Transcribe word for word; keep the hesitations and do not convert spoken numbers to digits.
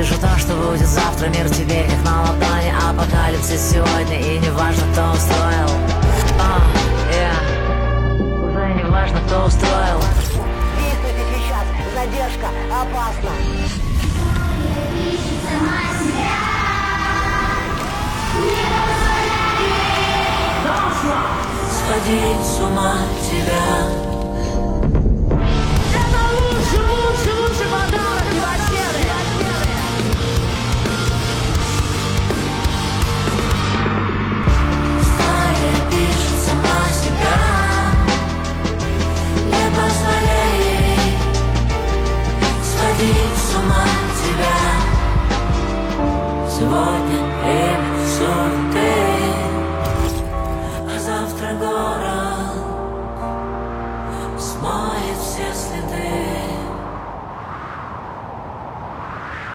вижу то, что будет завтра. Мир теперь как на ладони, апокалипсис сегодня. И не важно, кто устроил. а, yeah. Уже не важно, кто устроил. Действуйте сейчас, задержка опасна. Сходить с ума тебя.